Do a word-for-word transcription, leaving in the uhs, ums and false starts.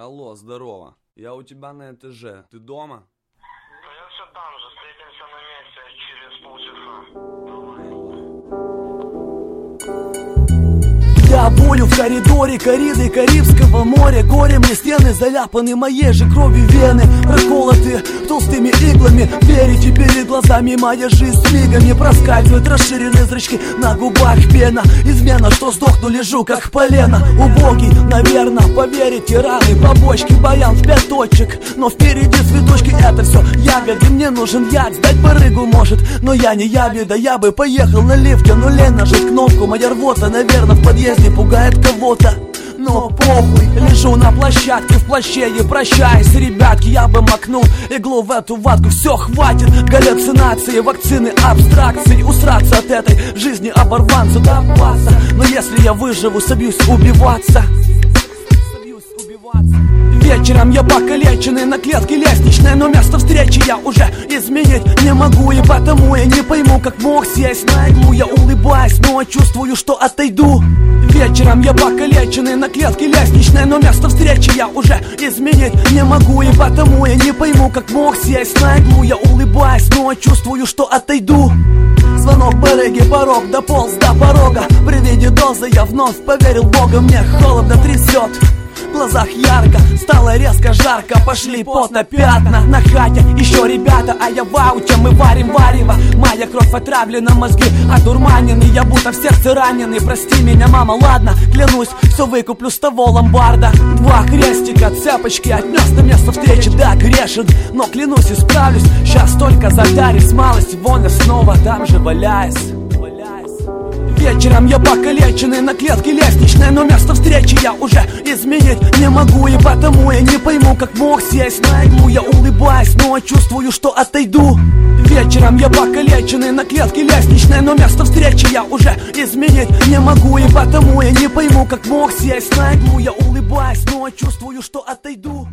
Алло, здорово. Я у тебя на этаже. Ты дома? Да я все там же. Встретимся на месте через полчаса. Я болю в коридоре кориды Карибского моря. Горе мне стены заляпаны моей же кровью вены, проколоты толстыми иглами. Верите перед глазами, моя жизнь с мигами проскальзывает, расширенные зрачки, на губах пена. Измена, что сдохну, лежу как полено. Убогий, наверное, поверите, раны, побочки, баян в пять точек. Но впереди цветочки, это все ягоды. Мне нужен яд, сдать барыгу может, но я не ябеда. Я бы поехал на лифте, но лень нажать кнопку. Моя рвота, наверное, в подъезде пугает кого-то. Но похуй, лежу на площадке в плаще и прощаюсь, ребятки. Я бы макнул иглу в эту ватку. Все, хватит галлюцинации, вакцины, абстракции. Усраться от этой жизни оборванцу, добаться. Но если я выживу, собьюсь убиваться. Вечером я покалеченный на клетке лестничной, но место встречи я уже изменить не могу. И потому я не пойму, как мог сесть на иглу. Я улыбаюсь, но чувствую, что отойду. Вечером я покалеченный на клетке лестничной, но место встречи я уже изменить не могу. И потому я не пойму, как мог сесть на иглу. Я улыбаюсь, но чувствую, что отойду. Звонок барыги, порог дополз до порога. При виде дозы я вновь поверил в Бога. Мне холодно трясет, в глазах ярко, стало резко жарко. Пошли потно пятна на хате. Еще ребята, а я в ауте, мы варим варево. Моя кровь отравлена, мозги одурманены. Я будто в сердце раненый. Прости меня, мама, ладно, клянусь, все выкуплю с того ломбарда. Два крестика, цепочки отнес на место встречи. Да, грешен, но клянусь, исправлюсь. Сейчас только затарюсь, малость, вон я снова там же валяюсь. Вечером я покалеченный на клетке лестничной, но место встречи я уже изменить не могу. И потому я не пойму, как мог сесть на иглу. Я улыбаюсь, но чувствую, что отойду. Вечером я покалеченный на клетке лестничной, но место встречи я уже изменить не могу. И потому я не пойму, как мог сесть на иглу. Я улыбаюсь, но чувствую, что отойду.